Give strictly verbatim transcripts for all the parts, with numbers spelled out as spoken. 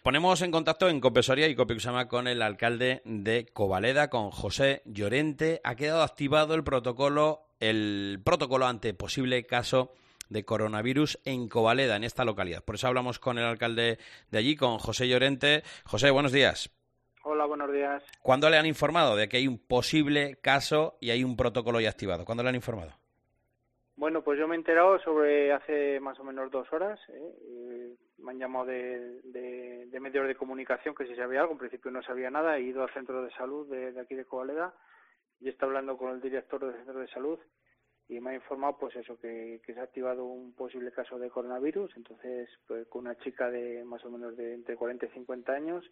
Ponemos en contacto en COPE Soria y COPE Usama con el alcalde de Covaleda, con José Llorente. Ha quedado activado el protocolo, el protocolo ante posible caso de coronavirus en Covaleda, en esta localidad. Por eso hablamos con el alcalde de allí, con José Llorente. José, buenos días. Hola, buenos días. ¿Cuándo le han informado de que hay un posible caso y hay un protocolo ya activado? ¿Cuándo le han informado? Bueno, pues yo me he enterado sobre hace más o menos dos horas. ¿eh? Eh, me han llamado de, de, de medios de comunicación que si sabía algo. En principio no sabía nada. He ido al centro de salud de, de aquí de Covaleda y he estado hablando con el director del centro de salud y me ha informado pues eso, que, que se ha activado un posible caso de coronavirus. Entonces, pues con una chica de más o menos de entre cuarenta y cincuenta años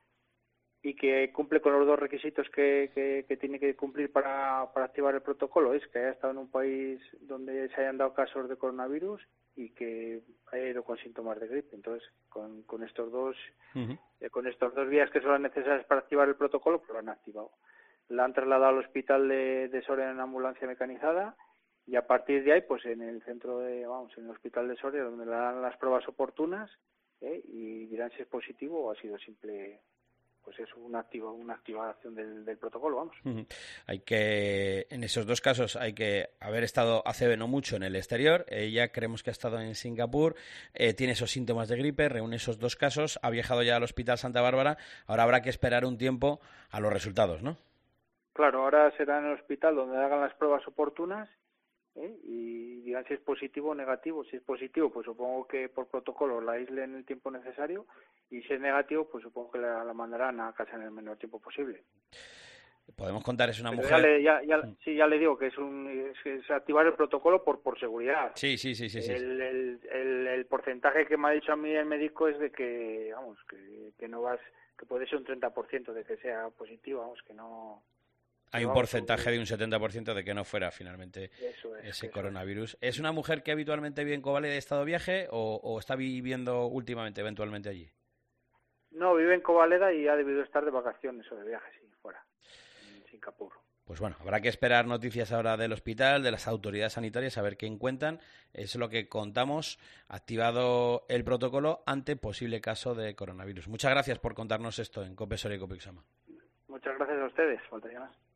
y que cumple con los dos requisitos que, que, que tiene que cumplir para, para activar el protocolo, es que haya estado en un país donde se hayan dado casos de coronavirus y que haya ido con síntomas de gripe. Entonces, con, con estos dos uh-huh. eh, con estos dos días que son las necesarias para activar el protocolo, pues lo han activado. La han trasladado al hospital de, de Soria en ambulancia mecanizada y a partir de ahí, pues en el centro de, vamos, en el hospital de Soria, donde le dan las pruebas oportunas ¿eh? y dirán si es positivo o ha sido simple. Pues es una activa, una activación del, del protocolo, vamos. Uh-huh. Hay que, en esos dos casos, hay que haber estado hace no mucho en el exterior. Ella creemos que ha estado en Singapur, eh, tiene esos síntomas de gripe, reúne esos dos casos, ha viajado ya al Hospital Santa Bárbara. Ahora habrá que esperar un tiempo a los resultados, ¿no? Claro, ahora será en el hospital donde hagan las pruebas oportunas ¿eh? y dirán si es positivo o negativo. Si es positivo, pues supongo que por protocolo la aíslen el tiempo necesario. Y si es negativo, pues supongo que la, la mandarán a casa en el menor tiempo posible. Podemos contar, es una Pero mujer... Ya le, ya, ya, sí, ya le digo que es, un, es, es activar el protocolo por, por seguridad. Sí, sí, sí, sí. sí. El, el, el, el porcentaje que me ha dicho a mí el médico es de que, vamos, que, que no vas, que puede ser un treinta por ciento de que sea positivo, vamos, que no... Hay un porcentaje de un setenta por ciento de que no fuera finalmente eso es, ese eso coronavirus. Es. ¿Es una mujer que habitualmente vive en Covaleda y está de viaje o, o está viviendo últimamente, eventualmente allí? No, vive en Covaleda y ha debido estar de vacaciones o de viaje, sí, fuera, en Singapur. Pues bueno, habrá que esperar noticias ahora del hospital, de las autoridades sanitarias, a ver qué encuentran. Es lo que contamos, activado el protocolo ante posible caso de coronavirus. Muchas gracias por contarnos esto en COPE Soria y COPE Usama. Muchas gracias a ustedes, faltaría más.